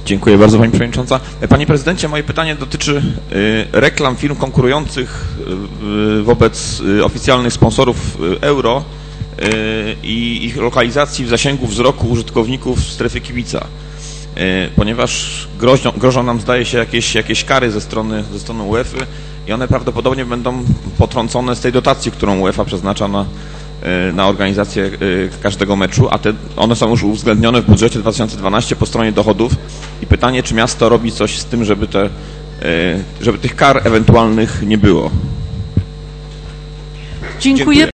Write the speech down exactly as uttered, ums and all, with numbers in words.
Dziękuję bardzo, Pani Przewodnicząca. Panie Prezydencie, moje pytanie dotyczy reklam firm konkurujących wobec oficjalnych sponsorów euro i ich lokalizacji w zasięgu wzroku użytkowników strefy kibica. Ponieważ grożą, grożą nam, zdaje się, jakieś, jakieś kary ze strony, ze strony UEFA i one prawdopodobnie będą potrącone z tej dotacji, którą UEFA przeznacza na, na organizację każdego meczu, a te, one są już uwzględnione w budżecie dwa tysiące dwunastym po stronie dochodów. I pytanie, czy miasto robi coś z tym, żeby, te, żeby tych kar ewentualnych nie było? Dziękuję. Dziękuję.